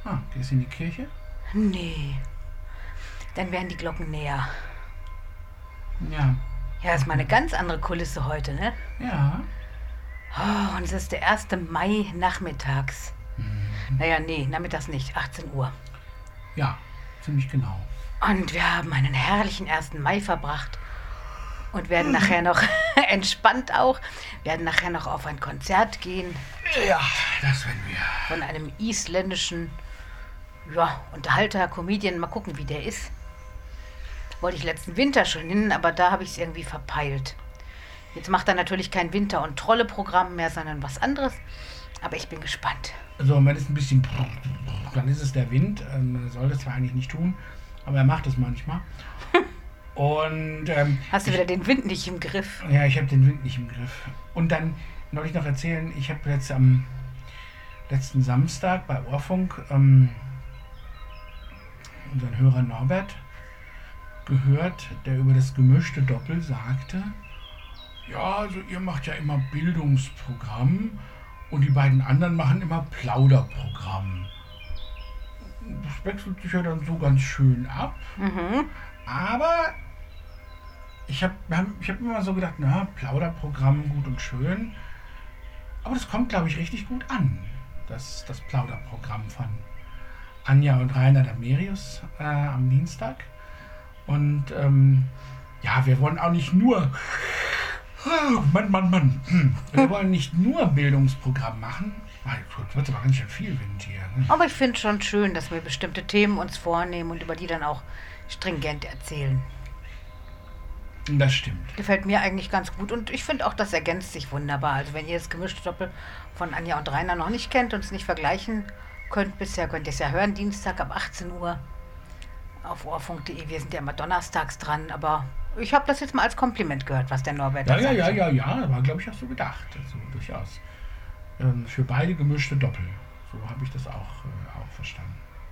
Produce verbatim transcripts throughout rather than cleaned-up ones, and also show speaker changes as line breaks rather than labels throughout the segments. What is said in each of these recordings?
Ah, gehst du in die Kirche?
Nee. Dann wären die Glocken näher.
Ja.
Ja, ist mal eine ganz andere Kulisse heute, ne?
Ja.
Oh, und es ist der erste Mai nachmittags.
Mhm.
Naja, nee, nachmittags nicht, achtzehn Uhr.
Ja, ziemlich genau.
Und wir haben einen herrlichen ersten Mai verbracht und werden nachher noch, entspannt auch, werden nachher noch auf ein Konzert gehen.
Ja, das werden wir.
Von einem isländischen, ja, Unterhalter, Comedian. Mal gucken, wie der ist. Wollte ich letzten Winter schon hin, aber da habe ich es irgendwie verpeilt. Jetzt macht er natürlich kein Winter- und Trolle-Programm mehr, sondern was anderes. Aber ich bin gespannt.
Also, wenn es ein bisschen, dann ist es der Wind. Er soll das zwar eigentlich nicht tun, aber er macht es manchmal. Und ähm,
hast du wieder den Wind nicht im Griff?
Ja, ich habe den Wind nicht im Griff. Und dann wollte ich noch erzählen, ich habe jetzt am letzten Samstag bei Ohrfunk ähm, unseren Hörer Norbert gehört, der über das gemischte Doppel sagte, ja, also ihr macht ja immer Bildungsprogramm und die beiden anderen machen immer Plauderprogramm. Das wechselt sich ja dann so ganz schön ab.
Mhm.
Aber ich habe ich hab immer so gedacht, na, Plauderprogramm gut und schön. Aber das kommt, glaube ich, richtig gut an. Das, das Plauderprogramm von Anja und Rainer Damerius äh, am Dienstag. Und ähm, ja, wir wollen auch nicht nur, oh, Mann, Mann, Mann, wir wollen nicht nur Bildungsprogramm machen. Jetzt wird aber ganz schön viel Wind hier. Ne?
Aber ich finde es schon schön, dass wir bestimmte Themen uns vornehmen und über die dann auch stringent erzählen.
Das stimmt.
Gefällt mir eigentlich ganz gut und ich finde auch, das ergänzt sich wunderbar. Also wenn ihr das gemischte Doppel von Anja und Rainer noch nicht kennt und es nicht vergleichen könnt bisher, könnt ihr es ja hören, Dienstag ab achtzehn Uhr auf ohrfunk punkt de. Wir sind ja immer donnerstags dran, aber ich habe das jetzt mal als Kompliment gehört, was der Norbert
ja,
da
ja,
sagt.
Ja, ja, ja, ja, war, glaube ich, auch so gedacht. Also durchaus. Ähm, für beide gemischte Doppel. So habe ich das auch, äh, auch verstanden.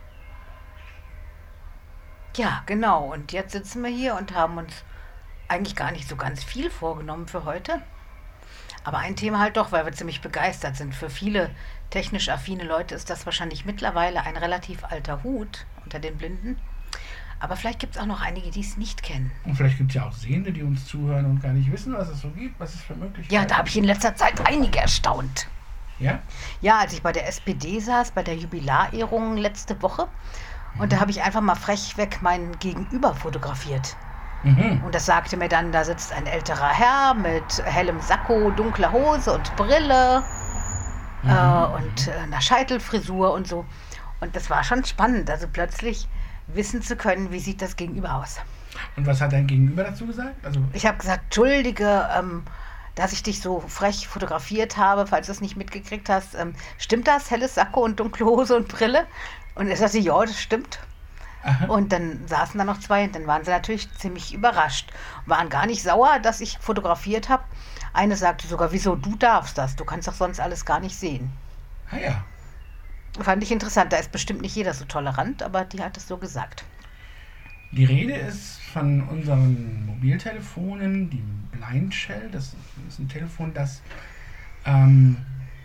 Ja, genau. Und jetzt sitzen wir hier und haben uns eigentlich gar nicht so ganz viel vorgenommen für heute. Aber ein Thema halt doch, weil wir ziemlich begeistert sind. Für viele technisch affine Leute ist das wahrscheinlich mittlerweile ein relativ alter Hut unter den Blinden. Aber vielleicht gibt es auch noch einige, die es nicht kennen.
Und vielleicht gibt es ja auch Sehende, die uns zuhören und gar nicht wissen, was es so gibt, was es für Möglichkeiten gibt.
Ja, da habe ich in letzter Zeit einige erstaunt.
Ja?
Ja, als ich bei der S P D saß, bei der Jubilarehrung letzte Woche, und da habe ich einfach mal frech weg meinen Gegenüber fotografiert.
Mhm.
Und das sagte mir dann, da sitzt ein älterer Herr mit hellem Sakko, dunkler Hose und Brille mhm. äh, und äh, einer Scheitelfrisur und so. Und das war schon spannend, also plötzlich wissen zu können, wie sieht das Gegenüber aus.
Und was hat dein Gegenüber dazu gesagt? Also
ich habe gesagt, entschuldige, ähm, dass ich dich so frech fotografiert habe, falls du es nicht mitgekriegt hast. Ähm, stimmt das? Helles Sakko und dunkle Hose und Brille? Und er sagte, ja, das stimmt. Aha. Und dann saßen da noch zwei und dann waren sie natürlich ziemlich überrascht. Waren gar nicht sauer, dass ich fotografiert habe. Eine sagte sogar, wieso, du darfst das? Du kannst doch sonst alles gar nicht sehen.
Ah ja.
Fand ich interessant. Da ist bestimmt nicht jeder so tolerant, aber die hat es so gesagt.
Die Rede ist von unseren Mobiltelefonen, die Blind Shell. Das ist ein Telefon, das ähm,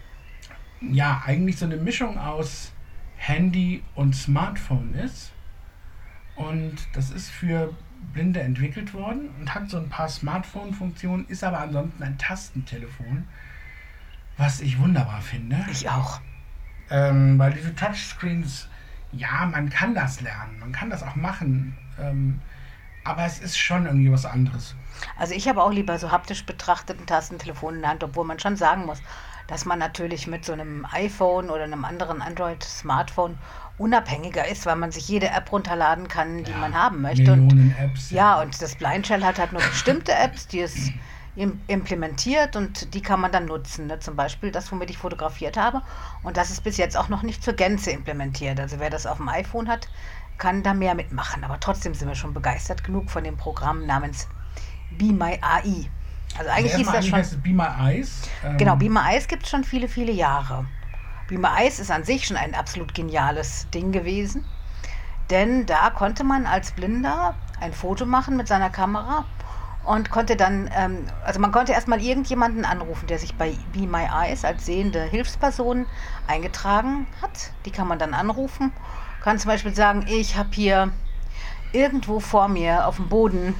ja eigentlich so eine Mischung aus Handy und Smartphone ist. Und das ist für Blinde entwickelt worden und hat so ein paar Smartphone-Funktionen, ist aber ansonsten ein Tastentelefon, was ich wunderbar finde.
Ich auch.
Ähm, weil diese Touchscreens, ja, man kann das lernen, man kann das auch machen, ähm, aber es ist schon irgendwie was anderes.
Also ich habe auch lieber so haptisch betrachteten Tastentelefon in der Hand, obwohl man schon sagen muss, dass man natürlich mit so einem iPhone oder einem anderen Android-Smartphone unabhängiger ist, weil man sich jede App runterladen kann, die ja, man haben möchte.
Millionen
und,
Apps.
Ja, ja, und das Blind Shell hat halt nur bestimmte Apps, die es im, implementiert und die kann man dann nutzen. Ne? Zum Beispiel das, womit ich fotografiert habe. Und das ist bis jetzt auch noch nicht zur Gänze implementiert. Also wer das auf dem iPhone hat, kann da mehr mitmachen. Aber trotzdem sind wir schon begeistert genug von dem Programm namens Be My A I. Also eigentlich hieß das schon...
Heißt es Be My Eyes.
Ähm genau, Be My Eyes gibt es schon viele, viele Jahre. Be My Eyes ist an sich schon ein absolut geniales Ding gewesen, denn da konnte man als Blinder ein Foto machen mit seiner Kamera und konnte dann, ähm, also man konnte erstmal irgendjemanden anrufen, der sich bei Be My Eyes als sehende Hilfsperson eingetragen hat. Die kann man dann anrufen. Kann zum Beispiel sagen, ich habe hier irgendwo vor mir auf dem Boden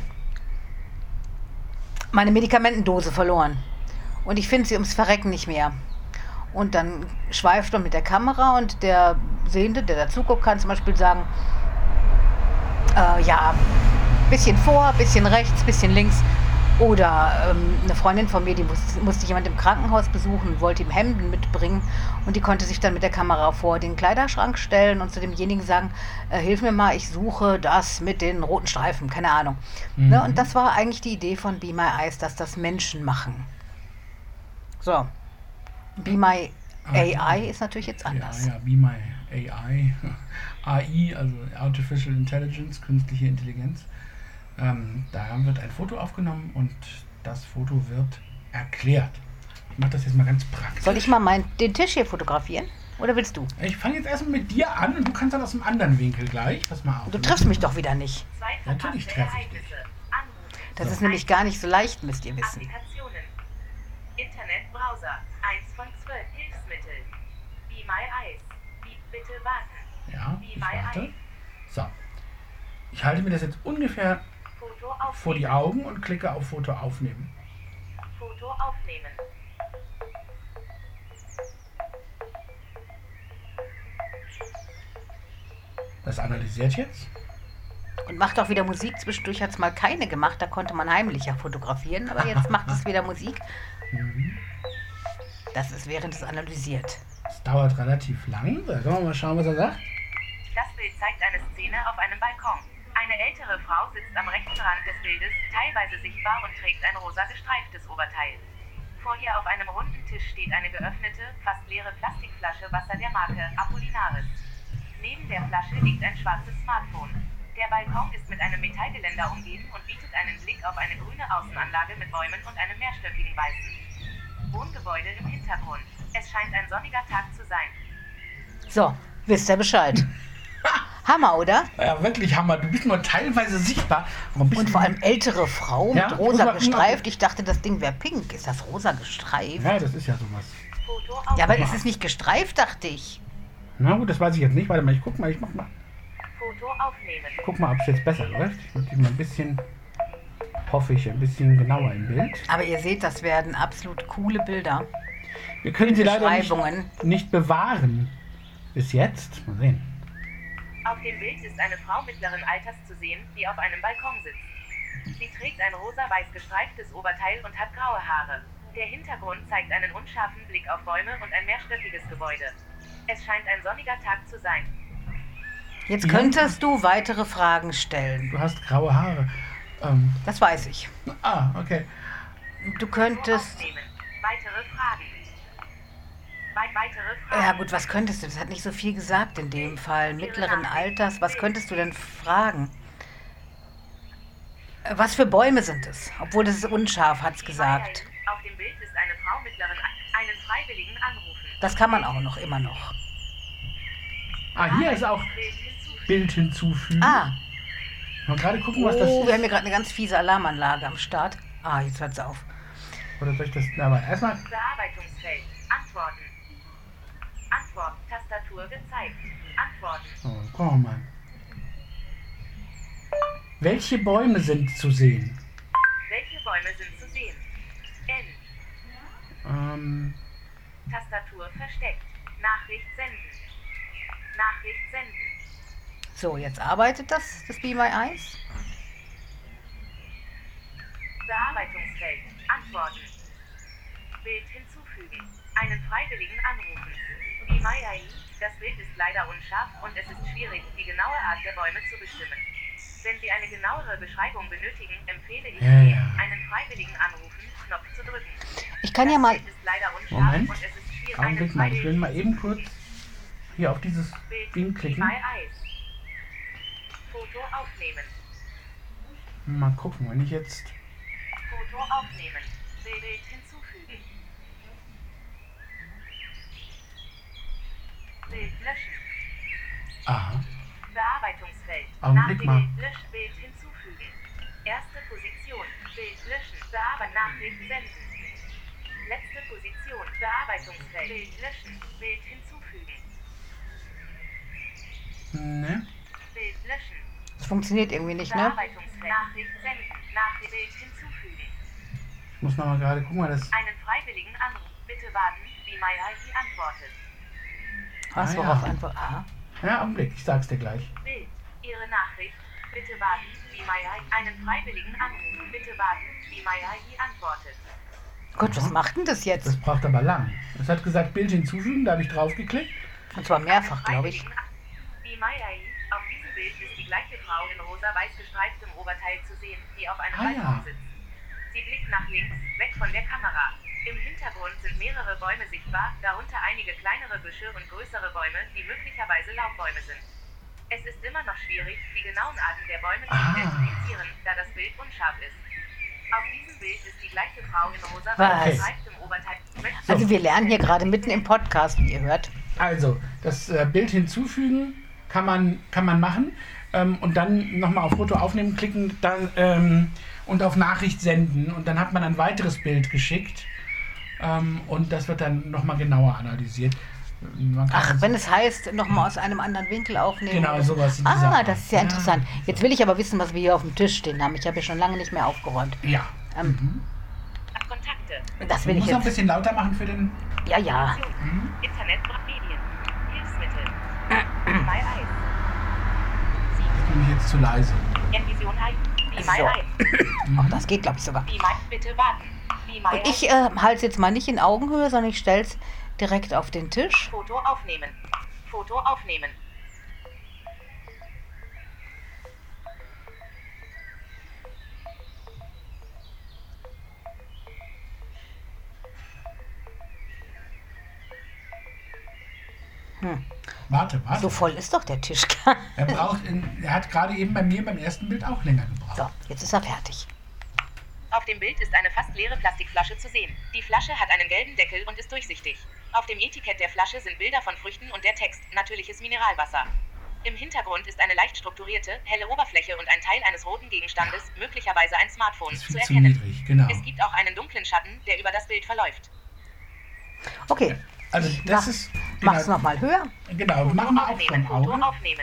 meine Medikamentendose verloren. Und ich finde sie ums Verrecken nicht mehr. Und dann schweift man mit der Kamera und der Sehende, der dazuguckt, kann zum Beispiel sagen, äh, ja, bisschen vor, bisschen rechts, bisschen links. Oder ähm, eine Freundin von mir, die musste, musste jemand im Krankenhaus besuchen, wollte ihm Hemden mitbringen und die konnte sich dann mit der Kamera vor den Kleiderschrank stellen und zu demjenigen sagen, äh, hilf mir mal, ich suche das mit den roten Streifen, keine Ahnung. Mhm. Ne? Und das war eigentlich die Idee von Be My Eyes, dass das Menschen machen. So, Be My A I ist natürlich jetzt anders.
Ja, ja, Be My A I, A I, also Artificial Intelligence, künstliche Intelligenz. Ähm, da wird ein Foto aufgenommen und das Foto wird erklärt. Ich mache das jetzt mal ganz praktisch.
Soll ich mal mein, den Tisch hier fotografieren? Oder willst du?
Ich fange jetzt erstmal mit dir an und du kannst dann aus dem anderen Winkel gleich. Pass mal auf.
Du triffst mich doch wieder nicht.
Ja, natürlich treffe ich dich.
Das so. Ist nämlich gar nicht so leicht, müsst ihr wissen.
Applikationen. Internet, Browser. eins von zwölf Hilfsmittel. Be My Eyes. Bitte warten.
Ja, ich warte. So. Ich halte mir das jetzt ungefähr vor die Augen und klicke auf Foto aufnehmen.
Foto aufnehmen.
Das analysiert jetzt.
Und macht auch wieder Musik. Zwischendurch hat es mal keine gemacht, da konnte man heimlicher fotografieren, aber jetzt macht es wieder Musik. Mhm. Das ist während es analysiert.
Das dauert relativ lang. Da können wir mal schauen, was er sagt.
Das Bild zeigt eine Szene auf einem Balkon. Eine ältere Frau sitzt am rechten Rand des Bildes, teilweise sichtbar und trägt ein rosa gestreiftes Oberteil. Vor ihr auf einem runden Tisch steht eine geöffnete, fast leere Plastikflasche Wasser der Marke Apollinaris. Neben der Flasche liegt ein schwarzes Smartphone. Der Balkon ist mit einem Metallgeländer umgeben und bietet einen Blick auf eine grüne Außenanlage mit Bäumen und einem mehrstöckigen Weißen. Wohngebäude im Hintergrund. Es scheint ein sonniger Tag zu sein.
So, wisst ihr Bescheid. Hammer, oder?
Ja, wirklich Hammer. Du bist nur teilweise sichtbar.
Und vor allem ältere Frau ja, mit rosa gestreift. Ich dachte, das Ding wäre pink. Ist das rosa gestreift?
Ja, das ist ja sowas.
Ja, aber ist es nicht gestreift, dachte ich.
Na gut, das weiß ich jetzt nicht. Warte mal, ich guck mal, ich mach mal.
Foto aufnehmen.
Guck mal, ob es jetzt besser läuft. Ich möchte mal ein bisschen, hoffe ich, ein bisschen genauer im Bild.
Aber ihr seht, das werden absolut coole Bilder.
Wir können sie leider nicht, nicht bewahren. Bis jetzt. Mal sehen.
Auf dem Bild ist eine Frau mittleren Alters zu sehen, die auf einem Balkon sitzt. Sie trägt ein rosa-weiß gestreiftes Oberteil und hat graue Haare. Der Hintergrund zeigt einen unscharfen Blick auf Bäume und ein mehrstöckiges Gebäude. Es scheint ein sonniger Tag zu sein.
Jetzt könntest du weitere Fragen stellen.
Du hast graue Haare. Ähm.
Das weiß ich.
Ah, okay.
Du könntest...
Weitere Fragen. Weitere Fragen.
Ja gut, was könntest du? Das hat nicht so viel gesagt in dem Fall. Mittleren Alters, was könntest du denn fragen? Was für Bäume sind es? Obwohl das ist unscharf, hat's gesagt.
Auf dem Bild ist eine Frau mittleren Alters. Einen Freiwilligen anrufen.
Das kann man auch noch, immer noch.
Ah, hier ist auch Bild hinzufügen.
Ah.
Mal gerade gucken, was
oh,
das ist.
Wir haben hier gerade eine ganz fiese Alarmanlage am Start. Ah, jetzt hört's auf.
Oder soll ich das... Aber erstmal...
Bearbeitungsfeld. Antworten. Antwort. Tastatur gezeigt. Antworten.
Oh, guck mal. Welche Bäume sind zu sehen?
Welche Bäume sind zu sehen? N.
Ähm.
Tastatur versteckt. Nachricht senden. Nachricht senden.
So, jetzt arbeitet das, das Be My Eyes.
Bearbeitungsfeld. Antworten. Bild hinzufügen. Einen Freiwilligen anrufen. Be My Eyes. Das Bild ist leider unscharf und es ist schwierig, die genaue Art der Bäume zu bestimmen. Wenn Sie eine genauere Beschreibung benötigen, empfehle ich
ja,
Ihnen,
ja.
einen Freiwilligen anrufen, Knopf zu drücken.
Ich kann ja mal...
Das Bild ist leider unscharf
Moment,
und es ist schwierig,
Augenblick mal, ich will mal eben kurz hier auf dieses
Bild
Ding klicken.
Be My Eyes. Foto aufnehmen.
Mal gucken, wenn ich jetzt...
Foto aufnehmen. Bild hinzufügen. Bild löschen.
Aha.
Bearbeitungsfeld.
Augenblick mal.
Löschbild hinzufügen. Erste Position. Bild löschen. Bearbeiten. Nachricht senden. Letzte Position. Bearbeitungsfeld. Bild löschen. Bild hinzufügen.
Ne?
Bild löschen.
Das funktioniert irgendwie nicht, ne?
Bearbeitungsfeld. Nachricht senden. Nachricht Bild hinzufügen.
Ich muss noch mal gerade gucken, weil das...
Einen freiwilligen Anruf. Bitte warten, wie Maya die antwortet.
Was,
Ah,
worauf
ja.
antworten? Aha.
Ja, Augenblick, ich sag's dir gleich.
Bild. Ihre Nachricht. Bitte warten, wie Maya einen freiwilligen Anruf. Bitte warten, wie Maya die antwortet.
Gott, was macht denn das jetzt?
Das braucht aber lang. Es hat gesagt, Bild hinzufügen, da habe ich draufgeklickt.
Und zwar mehrfach, glaube ich.
Wie Maya, auf diesem Bild ist die gleiche Frau in rosa-weiß gestreiftem Oberteil zu sehen, die auf einem
Ah,
Balkon
ja.
sitzt. Sie blickt nach links, weg von der Kamera. Im Hintergrund sind mehrere Bäume sichtbar, darunter einige kleinere Büsche und größere Bäume, die möglicherweise Laubbäume sind. Es ist immer noch schwierig, die genauen Arten der Bäume zu
Ah.
identifizieren, da das Bild unscharf ist. Auf diesem Bild ist die gleiche Frau in
Was?
rosa-weiß gestreiftem Oberteil. Möchtest
Also wir lernen hier gerade mitten im Podcast, wie ihr hört.
Also, das äh, Bild hinzufügen kann man, kann man machen. Ähm, und dann nochmal auf Foto aufnehmen klicken dann, ähm, und auf Nachricht senden. Und dann hat man ein weiteres Bild geschickt. Ähm, und das wird dann nochmal genauer analysiert. Man kann
Ach,
also-
wenn es heißt, nochmal aus einem anderen Winkel aufnehmen.
Genau,
oder-
sowas in dieser
Ah,
Art.
das ist ja
Ja.
interessant. Jetzt will ich aber wissen, was wir hier auf dem Tisch stehen haben. Ich habe ja schon lange nicht mehr aufgeräumt.
Ja.
Ähm,
Kontakte.
Das will
Ich
ich
muss noch ein
jetzt.
bisschen lauter machen für den...
Ja, ja.
Internet, Medien, Hilfsmittel. Bei Eis.
Ich bin jetzt zu leise.
Envision High. Wie
So.
My Eis.
Ach, das geht, glaube ich, sogar.
Wie My, bitte warten. Wie My
Und ich äh, halte es jetzt mal nicht in Augenhöhe, sondern ich stelle es direkt auf den Tisch.
Foto aufnehmen. Foto aufnehmen.
Hm.
Warte, warte.
So voll ist doch der Tisch.
Er braucht, in, er hat gerade eben bei mir beim ersten Bild auch länger gebraucht.
So, jetzt ist er fertig.
Auf dem Bild ist eine fast leere Plastikflasche zu sehen. Die Flasche hat einen gelben Deckel und ist durchsichtig. Auf dem Etikett der Flasche sind Bilder von Früchten und der Text natürliches Mineralwasser. Im Hintergrund ist eine leicht strukturierte, helle Oberfläche und ein Teil eines roten Gegenstandes, möglicherweise ein Smartphone,
Das ist
zu
viel zu
erkennen.
niedrig, genau.
Es gibt auch einen dunklen Schatten, der über das Bild verläuft.
Okay,
Also das
mach,
ist...
mach's nochmal höher.
Genau,
Foto
machen wir auch
aufnehmen.
vom
Foto
Auge.
aufnehmen.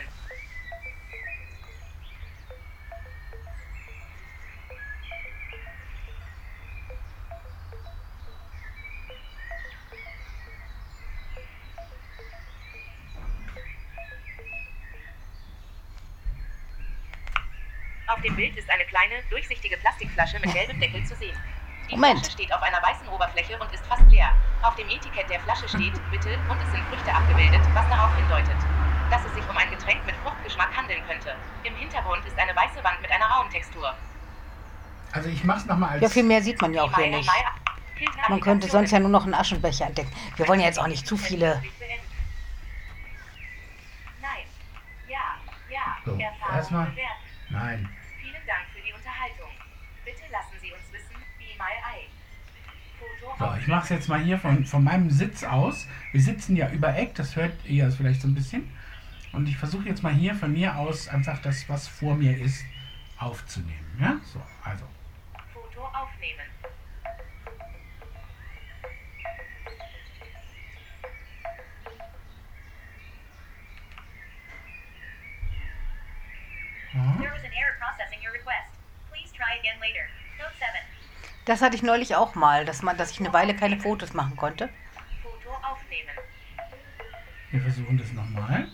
Auf dem Bild ist eine kleine, durchsichtige Plastikflasche mit gelbem Deckel zu sehen. Die
Moment.
Flasche steht auf einer weißen Oberfläche und ist fast leer. Auf dem Etikett der Flasche steht Bitte und es sind Früchte abgebildet, was darauf hindeutet, dass es sich um ein Getränk mit Fruchtgeschmack handeln könnte. Im Hintergrund ist eine weiße Wand mit einer rauen Textur.
Also ich mach's nochmal als...
Ja, viel mehr sieht man ja auch hier nicht. Man könnte sonst ja nur noch einen Aschenbecher entdecken. Wir wollen ja jetzt auch nicht zu viele...
Nein. Ja. Ja.
So,
Erfahrung
erstmal-
bewerten.
Nein.
Vielen Dank für die Unterhaltung. Bitte lassen Sie uns wissen, wie My Eye. Foto
So,
auf-
ich mache es jetzt mal hier von, von meinem Sitz aus. Wir sitzen ja über Eck, das hört ihr vielleicht so ein bisschen. Und ich versuche jetzt mal hier von mir aus einfach das, was vor mir ist, aufzunehmen. Ja, so, also.
Foto aufnehmen.
Ja.
There was an error processing your request. Please try again later. Note seven.
Das hatte ich neulich auch mal, dass, man, dass ich eine Weile keine Fotos machen konnte.
Foto aufnehmen.
Wir versuchen das nochmal.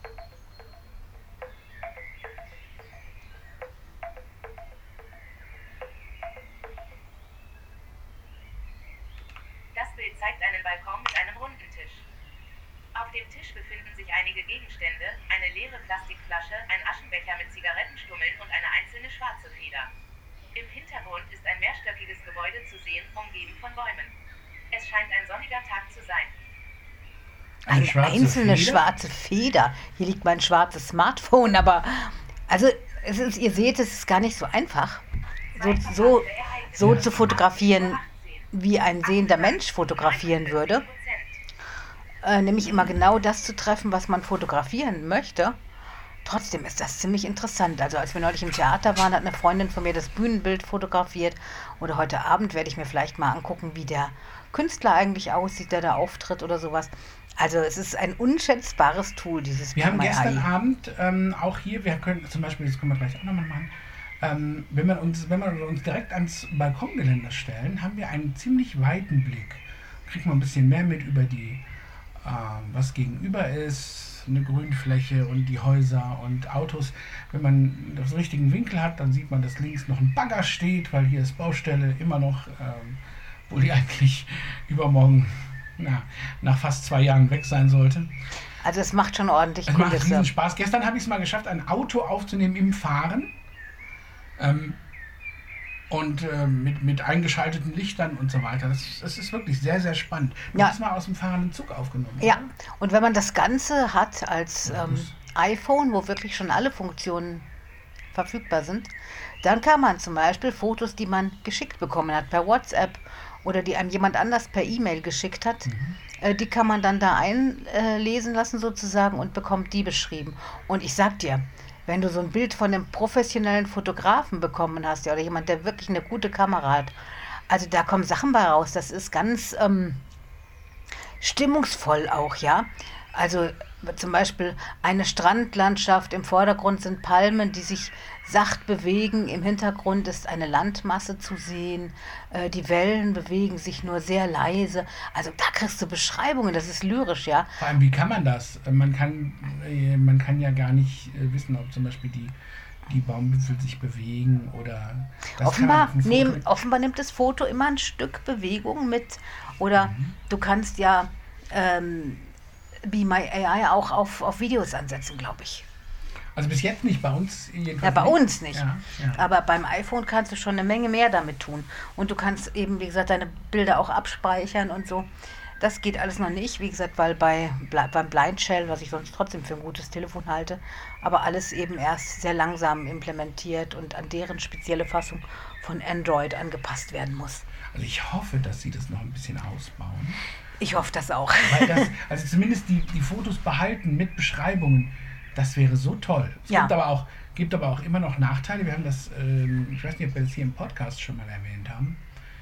Das Bild zeigt einen Balkon mit einem runden Tisch. Auf dem Tisch befinden sich einige Gegenstände, eine leere Plastikflasche, ein Aschenbecher mit Zigarettenstummeln und eine einzelne schwarze Feder. Im Hintergrund ist ein mehrstöckiges Gebäude zu sehen, umgeben von Bäumen. Es scheint ein sonniger Tag zu sein.
Eine
schwarze
einzelne
Feder?
schwarze Feder. Hier liegt mein schwarzes Smartphone, aber also es ist, ihr seht, es ist gar nicht so einfach, so, so, so
Ja.
zu fotografieren, wie ein sehender Mensch fotografieren würde. Äh, nämlich immer genau das zu treffen, was man fotografieren möchte. trotzdem ist das ziemlich interessant. Also als wir neulich im Theater waren, hat eine Freundin von mir das Bühnenbild fotografiert. Oder heute Abend werde ich mir vielleicht mal angucken, wie der Künstler eigentlich aussieht, der da auftritt oder sowas. Also es ist ein unschätzbares Tool, dieses
Wir haben
Be My
gestern
A I.
Abend ähm, auch hier, wir können zum Beispiel, das können wir gleich auch nochmal machen, ähm, wenn, wir uns, wenn wir uns direkt ans Balkongeländer stellen, haben wir einen ziemlich weiten Blick. Kriegt man ein bisschen mehr mit über die, äh, was gegenüber ist, eine Grünfläche und die Häuser und Autos. Wenn man das richtigen Winkel hat, dann sieht man, dass links noch ein Bagger steht, weil hier ist Baustelle immer noch, ähm, wo die eigentlich übermorgen na, nach fast zwei Jahren weg sein sollte.
Also es macht schon ordentlich
Es macht
Kulisse.
riesen Spaß. Gestern habe ich es mal geschafft, ein Auto aufzunehmen im Fahren. Ähm, und äh, mit, mit eingeschalteten Lichtern und so weiter. Das, das ist wirklich sehr, sehr spannend. Du
Ja.
hast mal aus dem fahrenden Zug aufgenommen.
Ja,
oder?
und wenn man das Ganze hat als
Ja,
ähm,
das-
iPhone, wo wirklich schon alle Funktionen verfügbar sind, dann kann man zum Beispiel Fotos, die man geschickt bekommen hat per WhatsApp oder die einem jemand anders per E-Mail geschickt hat, äh, die kann man dann da einlesen lassen sozusagen und bekommt die beschrieben. Und ich sag dir, wenn du so ein Bild von einem professionellen Fotografen bekommen hast, ja, oder jemand, der wirklich eine gute Kamera hat, also da kommen Sachen bei raus, das ist ganz ähm, stimmungsvoll auch, ja. Also zum Beispiel eine Strandlandschaft, im Vordergrund sind Palmen, die sich sacht bewegen, im Hintergrund ist eine Landmasse zu sehen, äh, die Wellen bewegen sich nur sehr leise, also da kriegst du Beschreibungen, das ist lyrisch, ja.
Vor allem, wie kann man das? Äh, Man kann, äh, man kann ja gar nicht äh, wissen, ob zum Beispiel die, die Baumwipfel sich bewegen oder... das
Offenbar,
kann man auf dem
nehm,
Foto-
offenbar nimmt das Foto immer ein Stück Bewegung mit. Oder du kannst ja ähm, Be My A I auch auf, auf Videos ansetzen, glaube ich.
Also bis jetzt nicht, bei uns jedenfalls
Ja, bei
nicht.
uns nicht.
Ja, ja.
Aber beim iPhone kannst du schon eine Menge mehr damit tun. Und du kannst eben, wie gesagt, deine Bilder auch abspeichern und so. Das geht alles noch nicht, wie gesagt, weil bei, beim Blind Shell, was ich sonst trotzdem für ein gutes Telefon halte, aber alles eben erst sehr langsam implementiert und an deren spezielle Fassung von Android angepasst werden muss.
Also ich hoffe, dass sie das noch ein bisschen ausbauen.
Ich hoffe das auch.
Weil das, also zumindest die, die Fotos behalten mit Beschreibungen, das wäre so toll. Es
Ja.
gibt, aber auch, gibt aber auch immer noch Nachteile. Wir haben das, ähm, ich weiß nicht, ob wir das hier im Podcast schon mal erwähnt haben.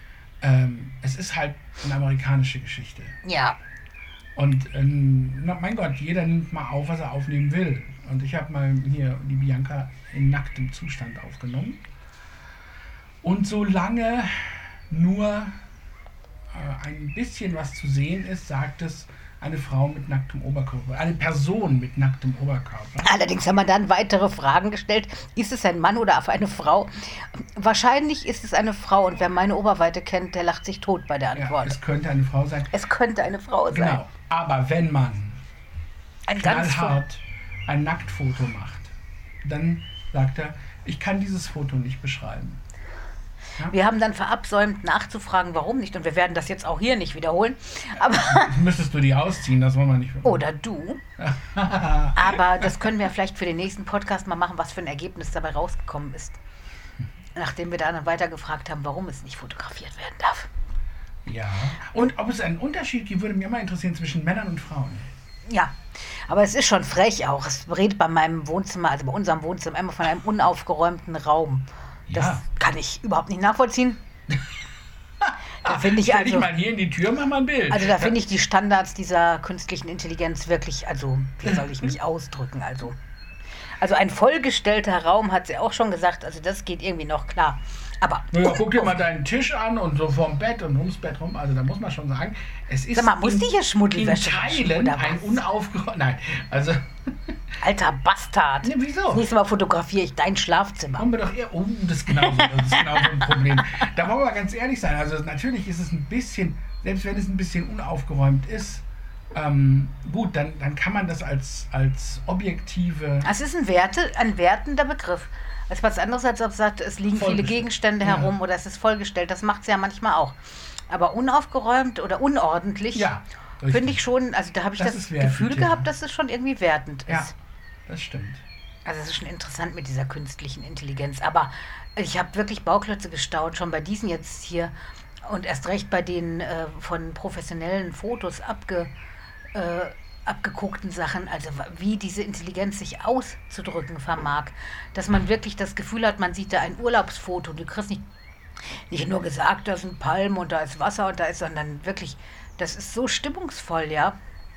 Ähm, es ist halt eine amerikanische Geschichte.
Ja,
Und ähm, na, mein Gott, jeder nimmt mal auf, was er aufnehmen will. Und ich habe mal hier die Bianca in nacktem Zustand aufgenommen. Und solange nur äh, ein bisschen was zu sehen ist, sagt es eine Frau mit nacktem Oberkörper. Eine Person mit nacktem Oberkörper.
allerdings haben wir dann weitere Fragen gestellt. Ist es ein Mann oder auf eine Frau? Wahrscheinlich ist es eine Frau und wer meine Oberweite kennt, der lacht sich tot bei der
Ja,
Antwort.
es könnte eine Frau sein.
es könnte eine Frau sein.
Genau. Aber wenn man
Ein ganz
knallhart ein Nacktfoto macht, dann sagt er, ich kann dieses Foto nicht beschreiben.
Wir haben dann verabsäumt nachzufragen, warum nicht. Und wir werden das jetzt auch hier nicht wiederholen. Aber,
Müsstest du die ausziehen, das wollen wir nicht.
oder du. Aber das können wir vielleicht für den nächsten Podcast mal machen, was für ein Ergebnis dabei rausgekommen ist. Nachdem wir dann weiter gefragt haben, warum es nicht fotografiert werden darf.
Ja. Und ob es einen Unterschied gibt, würde mich mal interessieren zwischen Männern und Frauen.
Ja, aber es ist schon frech auch. Es redet bei meinem Wohnzimmer, also bei unserem Wohnzimmer, immer von einem unaufgeräumten Raum. Das
Ja.
kann ich überhaupt nicht nachvollziehen. Da finde ich
Stell dich
also,
mal hier in die Tür, mach mal ein Bild.
also da finde ich die Standards dieser künstlichen Intelligenz wirklich, also wie soll ich mich ausdrücken, also. Also ein vollgestellter Raum, hat sie auch schon gesagt, also das geht irgendwie noch klar. Aber
Naja, guck dir mal deinen Tisch an und so vorm Bett und ums Bett rum. Also da muss man schon sagen, es ist
Sag mal, muss
in,
die hier Schmuddelwäsche
in
waschen,
Teilen
oder
ein
was?
unaufgeräumt. Nein, also
alter Bastard.
Ne, wieso?
Das nächste Mal fotografiere ich dein Schlafzimmer.
kommen wir doch eher, oh, das ist genauso, das ist genauso ein Problem. Da wollen wir ganz ehrlich sein. Also natürlich ist es ein bisschen, selbst wenn es ein bisschen unaufgeräumt ist, ähm, gut, dann, dann kann man das als, als objektive...
Das ist ein, Werte, ein wertender Begriff. Das ist was anderes, als ob es sagt, es liegen viele
Vollgestellt.
Gegenstände
Ja.
herum oder es ist vollgestellt. Das macht es ja manchmal auch. Aber unaufgeräumt oder unordentlich,
Ja, richtig.
finde ich schon, also da habe ich
Das
das,
ist wertend,
Gefühl
ja.
gehabt, dass es schon irgendwie wertend
Ja,
ist.
das stimmt.
Also es ist schon interessant mit dieser künstlichen Intelligenz. Aber ich habe wirklich Bauklötze gestaunt, schon bei diesen jetzt hier und erst recht bei den äh, von professionellen Fotos abge, äh, abgeguckten Sachen, also wie diese Intelligenz sich auszudrücken vermag, dass man wirklich das Gefühl hat, man sieht da ein Urlaubsfoto. Du kriegst nicht, nicht nur gesagt, da sind Palmen und da ist Wasser und da ist, sondern wirklich, das ist so stimmungsvoll, ja.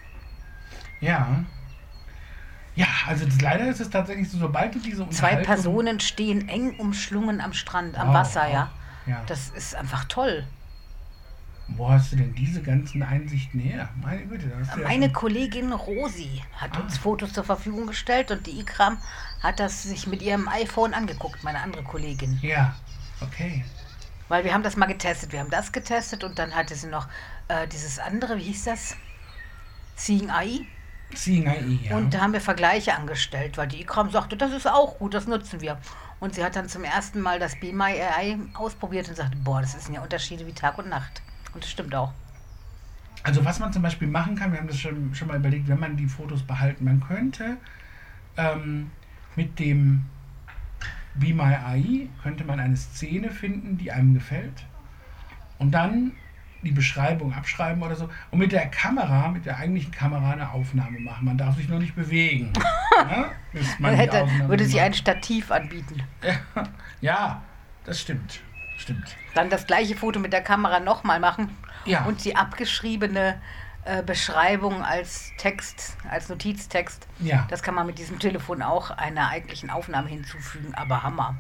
Ja. Ja, also das, leider ist es tatsächlich so, sobald du diese
Zwei
Unterhaltung...
Personen stehen eng umschlungen am Strand, am
Wow,
Wasser, ja.
ja.
Das ist einfach toll.
Wo hast du denn diese ganzen Einsichten her? Meine Güte, da hast du ja
Meine
schon-
Kollegin Rosi hat
Ah.
uns Fotos zur Verfügung gestellt und die Ikram hat das sich mit ihrem iPhone angeguckt, meine andere Kollegin.
Ja, okay.
Weil wir haben das mal getestet. Wir haben das getestet und dann hatte sie noch äh, dieses andere, wie hieß das? Seeing A I.
Seeing A I, ja.
Und da haben wir Vergleiche angestellt, weil die Ikram sagte, das ist auch gut, das nutzen wir. Und sie hat dann zum ersten Mal das Be My A I ausprobiert und sagte, boah, das sind ja Unterschiede wie Tag und Nacht. Und das stimmt auch.
Also was man zum Beispiel machen kann, wir haben das schon, schon mal überlegt, wenn man die Fotos behalten, man könnte ähm, mit dem Be My A I, könnte man eine Szene finden, die einem gefällt und dann die Beschreibung abschreiben oder so und mit der Kamera, mit der eigentlichen Kamera eine Aufnahme machen. Man darf sich nur nicht bewegen. Ja, bis man
Man
die
hätte,
Aufnahme
würde sie
macht.
ein Stativ anbieten.
Ja, das stimmt. Stimmt.
Dann das gleiche Foto mit der Kamera nochmal machen
Ja.
und die abgeschriebene äh, Beschreibung als Text, als Notiztext.
Ja.
Das kann man mit diesem Telefon auch einer eigentlichen Aufnahme hinzufügen, aber Hammer.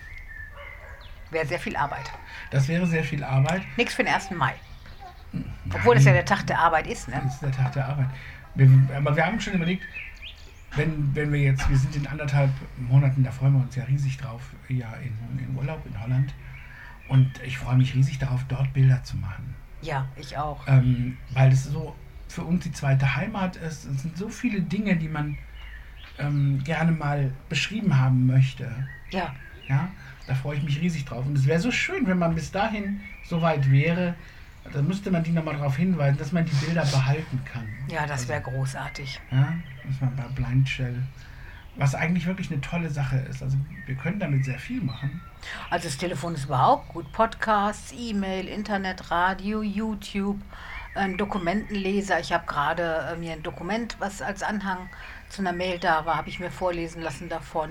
Wäre sehr viel Arbeit.
Das wäre sehr viel Arbeit.
Nichts für den ersten Mai. Obwohl das ja der Tag der Arbeit ist, ne?
Das ist der Tag der Arbeit. Wir, aber wir haben schon überlegt, wenn, wenn wir jetzt, wir sind in anderthalb Monaten, da freuen wir uns ja riesig drauf, ja, in, in Urlaub in Holland. Und ich freue mich riesig darauf, dort Bilder zu machen.
Ja, ich auch.
Ähm, weil das so für uns die zweite Heimat ist. Es sind so viele Dinge, die man ähm, gerne mal beschrieben haben möchte.
Ja,
Ja, da freue ich mich riesig drauf. Und es wäre so schön, wenn man bis dahin so weit wäre, da müsste man die nochmal darauf hinweisen, dass man die Bilder behalten kann.
ja, das wäre großartig.
Ja, dass man bei Blind Shell, was eigentlich wirklich eine tolle Sache ist. Also wir können damit sehr viel machen.
Also das Telefon ist überhaupt gut. Podcasts, E-Mail, Internet, Radio, YouTube, ein Dokumentenleser. Ich habe gerade äh, mir ein Dokument, was als Anhang zu einer Mail da war, habe ich mir vorlesen lassen davon.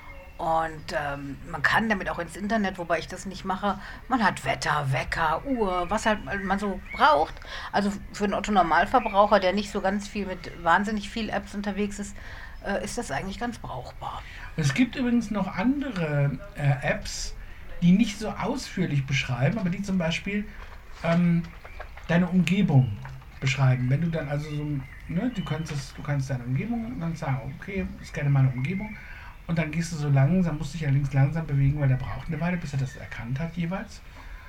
Und ähm, man kann damit auch ins Internet, wobei ich das nicht mache. Man hat Wetter, Wecker, Uhr, was halt man so braucht. Also für einen Otto-Normalverbraucher, der nicht so ganz viel mit wahnsinnig viel Apps unterwegs ist, äh, ist das eigentlich ganz brauchbar.
Es gibt übrigens noch andere äh, Apps, die nicht so ausführlich beschreiben, aber die zum Beispiel ähm, deine Umgebung beschreiben. Wenn du dann also so, ne, du kannst, das, du kannst deine Umgebung dann sagen, okay, das ist gerne meine Umgebung. Und dann gehst du so langsam, musst dich allerdings langsam bewegen, weil der braucht eine Weile, bis er das erkannt hat jeweils.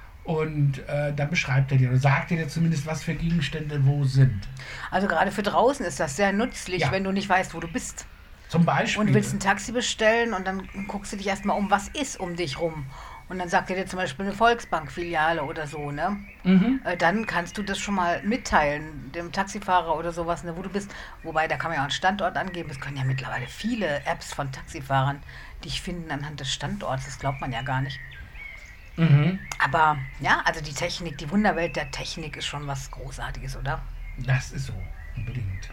Und äh, dann beschreibt er dir oder sagt dir zumindest, was für Gegenstände wo sind.
Also gerade für draußen ist das sehr nützlich,
Ja.
wenn du nicht weißt, wo du bist.
Zum Beispiel.
Und du willst ein Taxi bestellen und dann guckst du dich erstmal um, was ist um dich rum. Und dann sagt er dir zum Beispiel eine Volksbank-Filiale oder so, ne?
Mhm.
Äh, dann kannst du das schon mal mitteilen, dem Taxifahrer oder sowas, ne, wo du bist. Wobei, da kann man ja auch einen Standort angeben. Es können ja mittlerweile viele Apps von Taxifahrern dich finden anhand des Standorts. Das glaubt man ja gar nicht.
Mhm.
Aber ja, also die Technik, die Wunderwelt der Technik ist schon was Großartiges, oder?
Das ist so, unbedingt.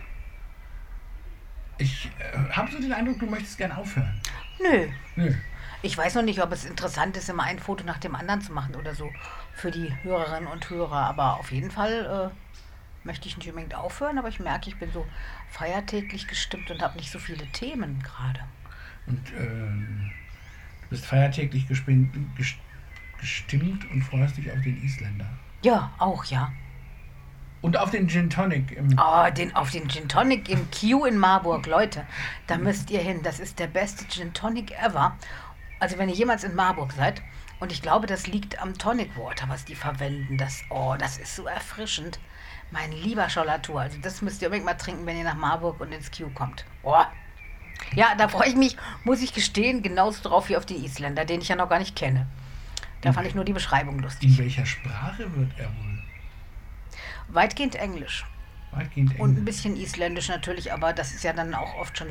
Ich äh, habe so den Eindruck, du möchtest gern aufhören.
Nö.
Nö.
Ich weiß noch nicht, ob es interessant ist, immer ein Foto nach dem anderen zu machen oder so für die Hörerinnen und Hörer. Aber auf jeden Fall äh, möchte ich nicht unbedingt aufhören, aber ich merke, ich bin so feiertäglich gestimmt und habe nicht so viele Themen gerade.
Und ähm, du bist feiertäglich gestimmt, gestimmt und freust dich auf den Isländer.
Ja, auch, ja.
Und auf den Gin Tonic im...
Oh, den, auf den Gin Tonic im Q in Marburg, Leute, da müsst ihr hin. Das ist der beste Gin Tonic ever. Also wenn ihr jemals in Marburg seid, und ich glaube, das liegt am Tonic Water, was die verwenden. Das, oh, das ist so erfrischend. Mein lieber Schollatur, also das müsst ihr unbedingt mal trinken, wenn ihr nach Marburg und ins Q kommt. Oh. Ja, da freue ich mich, muss ich gestehen, genauso drauf wie auf den Isländer, den ich ja noch gar nicht kenne. Da fand ich nur die Beschreibung lustig.
In welcher Sprache wird er wohl?
Weitgehend Englisch.
Weitgehend Englisch.
Und ein bisschen Isländisch natürlich, aber das ist ja dann auch oft schon lautmalerisch genug und er wird es dann übersetzen, worum es denn eigentlich geht, denke ich.
Mhm.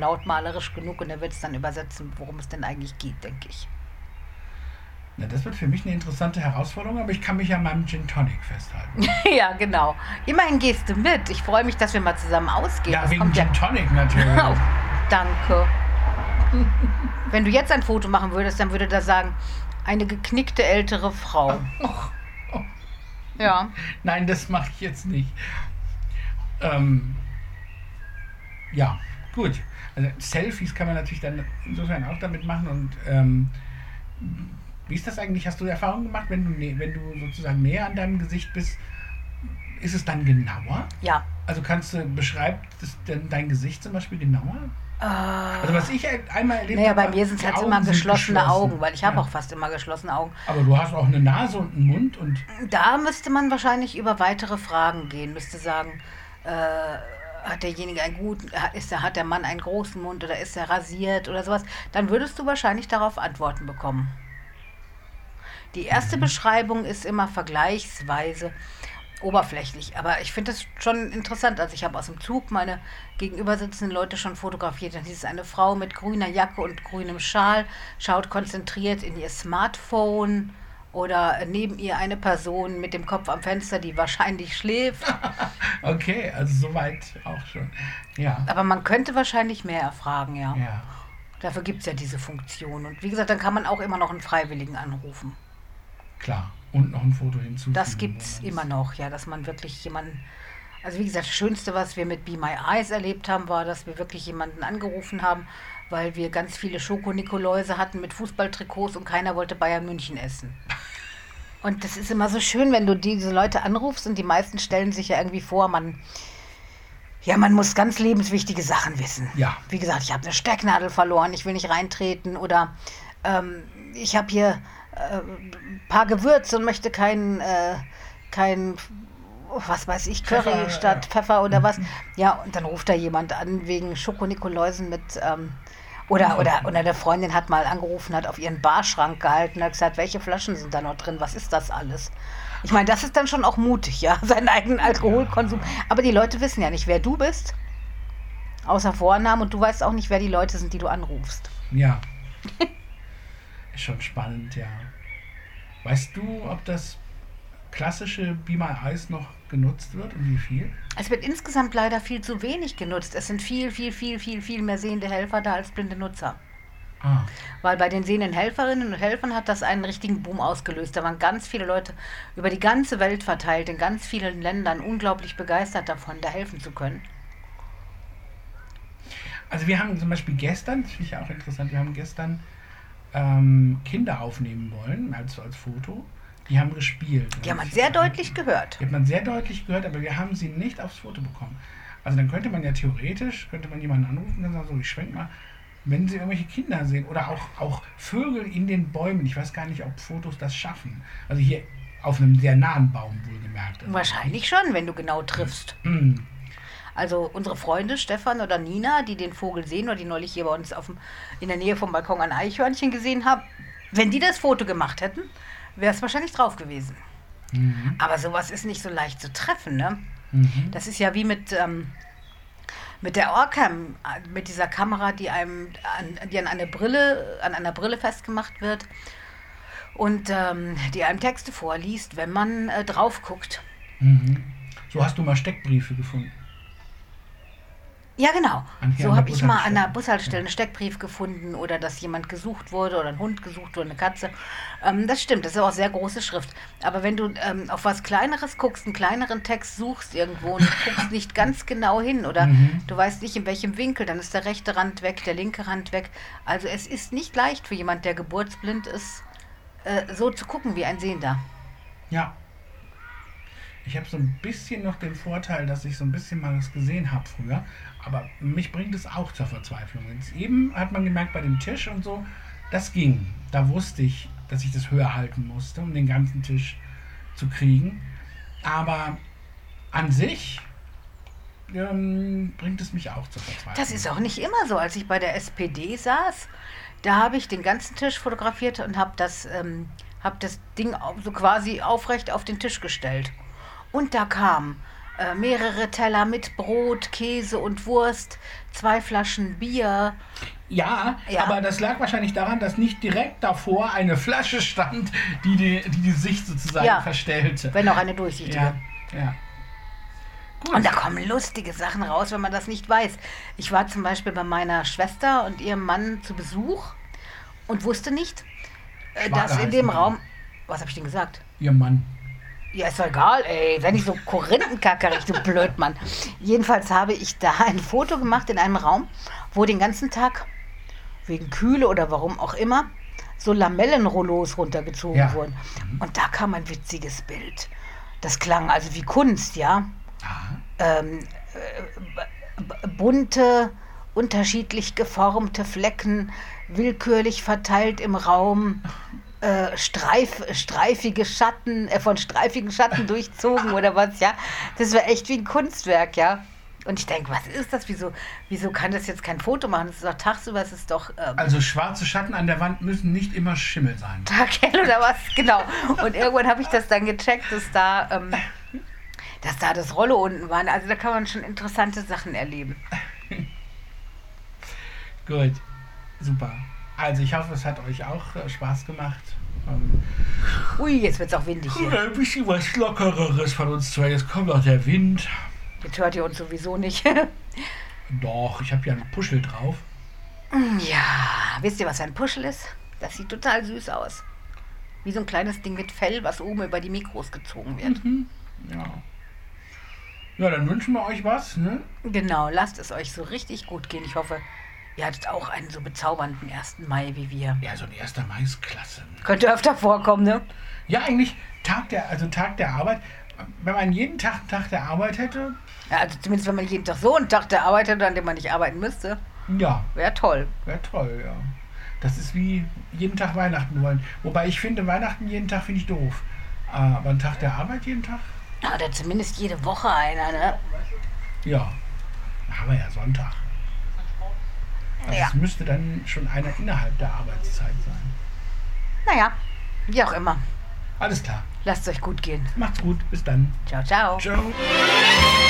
Na, das wird für mich eine interessante Herausforderung, aber ich kann mich an meinem Gin Tonic festhalten.
Ja, genau. Immerhin gehst du mit. Ich freue mich, dass wir mal zusammen ausgehen.
Ja,
Das
wegen
kommt
Gin Tonic natürlich.
Oh, danke. Wenn du jetzt ein Foto machen würdest, dann würde da sagen, eine geknickte ältere Frau. Ja.
Nein, das mache ich jetzt nicht. Ähm, ja, gut. Also Selfies kann man natürlich dann insofern auch damit machen. Und ähm, wie ist das eigentlich? Hast du Erfahrung gemacht, wenn du, nä- wenn du sozusagen näher an deinem Gesicht bist, ist es dann genauer?
Ja.
Also kannst du, beschreibt es denn dein Gesicht zum Beispiel genauer?
Äh,
Also was ich einmal erlebt
naja,
habe,
bei mir sind es
die
halt
Augen
immer
sind
geschlossene
geschlossen.
Augen, weil ich habe
Ja.
auch fast immer geschlossene Augen.
Aber du hast auch eine Nase und einen Mund und
Da müsste man wahrscheinlich über weitere Fragen gehen, müsste sagen, äh, hat derjenige einen guten, hat- ist der, hat der Mann einen großen Mund oder ist er rasiert oder sowas, dann würdest du wahrscheinlich darauf Antworten bekommen. Die erste Beschreibung ist immer vergleichsweise oberflächlich, aber ich finde es schon interessant. Also ich habe aus dem Zug meine gegenüber sitzenden Leute schon fotografiert. Dann hieß es eine Frau mit grüner Jacke und grünem Schal, schaut konzentriert in ihr Smartphone oder neben ihr eine Person mit dem Kopf am Fenster, die wahrscheinlich schläft.
okay, also soweit auch schon. Ja,
Aber man könnte wahrscheinlich mehr erfragen, ja.
ja.
Dafür gibt es ja diese Funktion. Und wie gesagt, dann kann man auch immer noch einen Freiwilligen anrufen.
Klar. Und noch ein Foto hinzufügen.
Das gibt es
wo man
immer noch, ja, dass man wirklich jemanden, also wie gesagt, das Schönste, was wir mit Be My Eyes erlebt haben, war, dass wir wirklich jemanden angerufen haben, weil wir ganz viele Schoko-Nikoläuse hatten mit Fußballtrikots und keiner wollte Bayern München essen. Und das ist immer so schön, wenn du diese Leute anrufst und die meisten stellen sich ja irgendwie vor, man, ja, man muss ganz lebenswichtige Sachen wissen.
Ja.
Wie gesagt, ich habe eine Stecknadel verloren, ich will nicht reintreten oder ähm, ich habe hier äh, ein paar Gewürze und möchte kein, äh, kein, was weiß ich, Curry
Pfeffer,
statt
ja.
Pfeffer oder was. Ja, und dann ruft da jemand an wegen Schokonikoläusen mit, ähm, oder, oder, oder eine Freundin hat mal angerufen, hat auf ihren Barschrank gehalten, hat gesagt, welche Flaschen sind da noch drin, was ist das alles? Ich meine, das ist dann schon auch mutig, ja, seinen eigenen Alkoholkonsum. Aber die Leute wissen ja nicht, wer du bist, außer Vornamen, und du weißt auch nicht, wer die Leute sind, die du anrufst.
Ja. Ist schon spannend, ja. Weißt du, ob das klassische Be My Eyes noch genutzt wird und wie viel?
Es wird insgesamt leider viel zu wenig genutzt. Es sind viel, viel, viel, viel, viel mehr sehende Helfer da als blinde Nutzer.
Ah,
Weil bei den sehenden Helferinnen und Helfern hat das einen richtigen Boom ausgelöst. Da waren ganz viele Leute über die ganze Welt verteilt, in ganz vielen Ländern unglaublich begeistert davon, da helfen zu können.
also wir haben zum Beispiel gestern, das finde ich ja auch interessant, wir haben gestern ähm, Kinder aufnehmen wollen, als, als Foto. Die haben gespielt.
Die haben man sehr deutlich gehört.
Die hat man sehr deutlich gehört, aber wir haben sie nicht aufs Foto bekommen. Also dann könnte man ja theoretisch, könnte man jemanden anrufen und sagen, so, ich schwenk mal, wenn sie irgendwelche Kinder sehen oder auch, auch Vögel in den Bäumen. Ich weiß gar nicht, ob Fotos das schaffen. Also hier auf einem sehr nahen Baum wohlgemerkt. Also
Wahrscheinlich schon, wenn du genau triffst.
Mm,
Also unsere Freunde Stefan oder Nina, die den Vogel sehen oder die neulich hier bei uns auf dem, in der Nähe vom Balkon ein Eichhörnchen gesehen haben, wenn die das Foto gemacht hätten, wäre es wahrscheinlich drauf gewesen.
mhm,
Aber sowas ist nicht so leicht zu treffen, ne?
mhm.
Das ist ja wie mit, ähm, mit der Orcam, äh, mit dieser Kamera, die einem an, die an eine Brille, an einer Brille festgemacht wird und ähm, die einem Texte vorliest, wenn man äh, drauf guckt.
Mhm. So hast du mal Steckbriefe gefunden.
Ja, genau.
An- hier
So
an der
habe ich mal an der
Bushaltestelle.
Bushaltestelle einen Steckbrief gefunden oder dass jemand gesucht wurde oder ein Hund gesucht wurde, eine Katze. Ähm, das stimmt, das ist auch sehr große Schrift. Aber wenn du ähm, auf was Kleineres guckst, einen kleineren Text suchst irgendwo und guckst nicht ganz genau hin oder
Mhm.
du weißt nicht in welchem Winkel, dann ist der rechte Rand weg, der linke Rand weg. Also es ist nicht leicht für jemand, der geburtsblind ist, äh, so zu gucken wie ein Sehender.
Ja. Ich habe so ein bisschen noch den Vorteil, dass ich so ein bisschen mal was gesehen habe früher. Aber mich bringt es auch zur Verzweiflung. Jetzt eben hat man gemerkt bei dem Tisch und so, das ging. Da wusste ich, dass ich das höher halten musste, um den ganzen Tisch zu kriegen. Aber an sich ähm, bringt es mich auch zur Verzweiflung.
Das ist auch nicht immer so. Als ich bei der S P D saß, da habe ich den ganzen Tisch fotografiert und habe das, ähm, hab das Ding au- so quasi aufrecht auf den Tisch gestellt. Und da kam äh, mehrere Teller mit Brot, Käse und Wurst, zwei Flaschen Bier.
Ja,
Ja.
aber das lag wahrscheinlich daran, dass nicht direkt davor eine Flasche stand, die die, die, die Sicht sozusagen
Ja.
verstellte.
Wenn auch eine durchsichtige.
Ja, ja. Gut.
Und da kommen lustige Sachen raus, wenn man das nicht weiß. Ich war zum Beispiel bei meiner Schwester und ihrem Mann zu Besuch und wusste nicht, äh,
Schwager
dass in
heißt
dem
die.
Raum... Was habe ich denn gesagt?
Ihr Mann.
Ja, ist doch egal, ey. Sei nicht so korinthenkackerig, du Blödmann. Jedenfalls habe ich da ein Foto gemacht in einem Raum, wo den ganzen Tag, wegen Kühle oder warum auch immer, so Lamellenrollos runtergezogen
Ja.
wurden. Und da kam ein witziges Bild. Das klang also wie Kunst, ja.
Aha.
Ähm, äh, b- bunte, unterschiedlich geformte Flecken, willkürlich verteilt im Raum, äh, streif, streifige Schatten, äh, von streifigen Schatten durchzogen oder was, ja. Das war echt wie ein Kunstwerk, ja. Und ich denke, was ist das? Wieso, wieso kann das jetzt kein Foto machen? Das ist doch tagsüber, es ist doch ähm,
Also schwarze Schatten an der Wand müssen nicht immer Schimmel sein.
taghell oder was, genau. Und irgendwann habe ich das dann gecheckt, dass da, ähm, dass da das Rollo unten war. Also da kann man schon interessante Sachen erleben.
Gut, super. Also ich hoffe, es hat euch auch äh, Spaß gemacht. Ähm,
Ui, jetzt wird es auch windig hier.
ein bisschen was Lockereres von uns zwei. Jetzt kommt noch der Wind.
Jetzt hört ihr uns sowieso nicht.
Doch, ich habe ja einen Puschel drauf.
Ja, wisst ihr, was ein Puschel ist? Das sieht total süß aus. Wie so ein kleines Ding mit Fell, was oben über die Mikros gezogen wird.
Ja. Ja, dann wünschen wir euch was, ne?
Genau, lasst es euch so richtig gut gehen. Ich hoffe, ihr hattet auch einen so bezaubernden ersten Mai wie wir.
Ja, so ein erster Mai ist klasse.
Könnte öfter vorkommen, ne?
Ja, eigentlich Tag der, also Tag der Arbeit. Wenn man jeden Tag einen Tag der Arbeit hätte,
Ja, also zumindest wenn man jeden Tag so einen Tag der Arbeit hätte, an dem man nicht arbeiten müsste,
ja,
wäre toll.
wäre toll, ja. Das ist wie jeden Tag Weihnachten wollen. Wobei ich finde, Weihnachten jeden Tag finde ich doof. Aber ein Tag der Arbeit jeden Tag?
Oder zumindest jede Woche einer, ne?
Ja. Da haben wir ja Sonntag. Also
Ja.
es müsste dann schon einer innerhalb der Arbeitszeit sein.
Naja, wie auch immer.
Alles klar.
Lasst es euch gut gehen.
Macht's gut. Bis dann.
Ciao, ciao.
Ciao.